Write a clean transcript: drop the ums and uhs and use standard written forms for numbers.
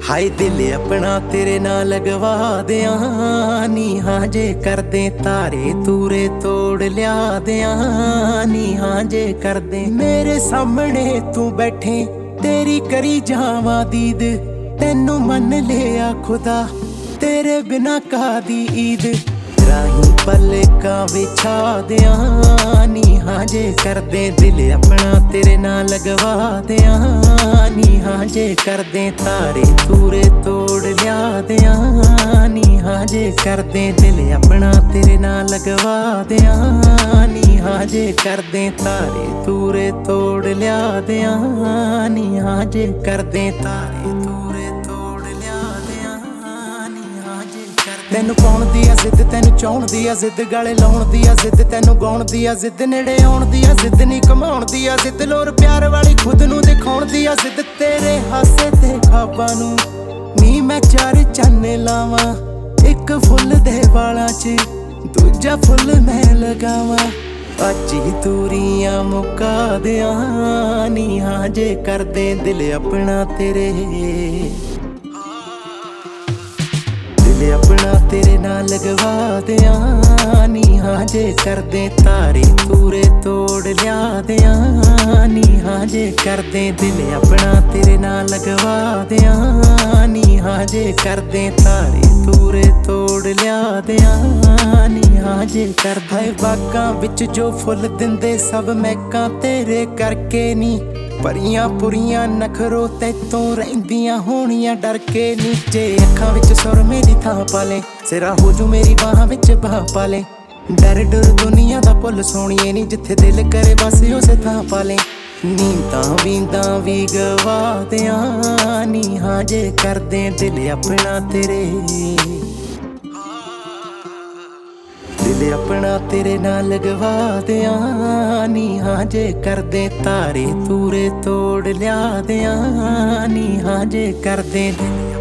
ਹਾਏ ਦਿਲ ਆਪਣਾ ਤੇਰੇ ਨਾਲ ਲਗਵਾ ਦਿਆਂ ਨੀ, ਹਾਂ ਜੇ ਕਰਦੇ ਤਾਰੇ ਤੂਰੇ ਤੋੜ ਲਿਆ ਦਿਆਂ ਨੀ, ਹਾਂ ਜੇ ਕਰਦੇ ਮੇਰੇ ਸਾਹਮਣੇ ਤੂੰ ਬੈਠੇ ਤੇਰੀ ਕਰੀ ਜਾਵਾਂ ਦੀਦ, ਤੈਨੂੰ ਮੰਨ ਲਿਆ ਖੁਦਾ ਤੇਰੇ ਬਿਨਾ ਕਾਦੀ ਈਦ। ਰਾਹੀਂ ਪਲਕਾਂ ਵਿਛਾ ਦਿਆਂ ਨੀ, ਹਾਂ ਜੇ ਕਰਦੇ ਦਿਲ ਆਪਣਾ ਤੇਰੇ ਨਾਲ ਲਗਵਾ ਦਿਆਂ ਨੀ, ਹਾਂ ਜੇ ਕਰਦੇ ਤਾਰੇ ਤੂਰੇ ਤੋੜ ਲਿਆ ਦਿਆਂ ਨੀ, ਹਾਂ ਜੇ ਕਰਦੇ ਦਿਲ ਆਪਣਾ ਤੇਰੇ ਨਾਲ ਲਗਵਾ ਦਿਆਂ ਨੀ, ਹਾਂ ਜੇ ਕਰਦੇ ਤਾਰੇ ਤੂਰੇ ਤੋੜ ਲਿਆ ਦਿਆਂ ਨੀ, ਹਾਂ ਜੇ ਕਰਦੇ ਤਾਰੇ ਤੂਰੇ ਤੋੜ ਲਿਆ ਦਿਆਂ ਨੀ, ਹਾਂ ਜੇ ਕਰਦੇ। ਤੈਨੂੰ ਪਾਉਣ ਦੀ ਆ ਜ਼ਿੱਦ, ਤੈਨੂੰ ਚਾਹੁਣ ਦੀ ਆ ਜ਼ਿੱਦ, ਗਾਲੇ ਲਾਉਣ ਦੀ ਆ ਜ਼ਿੱਦ, ਤੈਨੂੰ ਗਾਉਣ ਦੀ ਆ ਜ਼ਿੱਦ, ਨੇੜੇ ਆਉਣ ਦੀ ਆ ਜ਼ਿੱਦ, ਨੀ ਕਮਾਉਣ ਦੀ ਆ ਜ਼ਿੱਦ, ਲੋਰ ਪਿਆਰ ਵਾਲੀ ਖੁਦ ਨੂੰ ਦਿਖਾਉਣ ਦੀ ਆ ਜ਼ਿੱਦ। ਤੇਰੇ ਹਾਸੇ ਤੇ ਖਾਬਾਂ ਨੂੰ ਨੀ ਮੈਂ ਚਾਰ ਚੰਨ ਲਾਵਾਂ, ਇੱਕ ਫੁੱਲ ਦੇ ਵਾਲਾਂ 'ਚ ਦੂਜਾ ਫੁੱਲ ਮੈਂ ਲਗਾਵਾਂ। ਅੱਜ ਹੀ ਦੂਰੀਆਂ ਮੁਕਾ ਦਿਆਂ ਨੀ, ਹਾਂ ਜੇ ਕਰਦੇ ਦਿਲ ਆਪਣਾ ਤੇਰੇ, ਦਿਲ ਆਪਣਾ ਤੇਰੇ ਨਾਲ ਲਗਵਾ ਦਿਆਂ ਨੀ, ਹਾਂ ਜੇ ਕਰਦੇ ਤਾਰੇ ਤੂਰੇ ਤੋੜ ਲਿਆ ਦਿਆਂ ਨੀ, ਹਾਂ ਜੇ ਕਰਦੇ ਦਿਲ ਆਪਣਾ ਤੇਰੇ ਨਾਲ ਲਗਵਾ ਦਿਆਂ ਨੀ, ਹਾਂ ਜੇ ਕਰਦੇ ਤਾਰੇ ਤੂਰੇ ਤੋੜ ਲਿਆ ਦਿਆਂ ਨੀ, ਹਾਂ ਜੇ ਕਰਦੇ। ਬਾਗਾਂ ਵਿੱਚ ਜੋ ਫੁੱਲ ਦਿੰਦੇ ਸਭ ਮਹਿਕਾਂ ਤੇਰੇ ਕਰਕੇ ਨੀ, ਪਰੀਆਂ ਪੁਰੀਆਂ ਨਖਰੋ ਤੈਥੋਂ ਰਹਿੰਦੀਆਂ ਹੋਣੀਆਂ ਡਰ ਕੇ ਨੀ। ਜੇ ਅੱਖਾਂ ਵਿੱਚ ਸੁਰ ਮੇਰੀ ਥਾਂ ਪਾ ਲੈ, ਸਿਰਾ ਹੋ ਜੂ ਮੇਰੀ ਬਾਹਾਂ ਵਿੱਚ ਬਾਹ ਪਾ ਲੈ, ਡਰ ਡਰ ਦੁਨੀਆ ਦਾ ਭੁੱਲ ਸੋਣੀਏ ਨੀ, ਜਿੱਥੇ ਦਿਲ ਕਰੇ ਬਸ ਉਸੇ ਥਾਂ ਪਾ ਲੈ। ਨੀਂਦਾਂ ਵੀਂਦਾਂ ਵੀ ਗਵਾ ਦਿਆਂ ਨੀ, ਹਾਂ ਜੇ ਕਰਦੇ ਦਿਲ ਆਪਣਾ ਤੇਰੇ, ਦਿਲ ਆਪਣਾ ਤੇਰੇ ਨਾਲ ਲਗਵਾ ਦਿਆਂ ਨੀ, ਹਾਂ ਜੇ ਕਰਦੇ ਤਾਰੇ ਤੂਰੇ ਤੋੜ ਲਿਆ ਦਿਆਂ ਨੀ, ਹਾਂ ਜੇ ਕਰਦੇ ਦਿਲ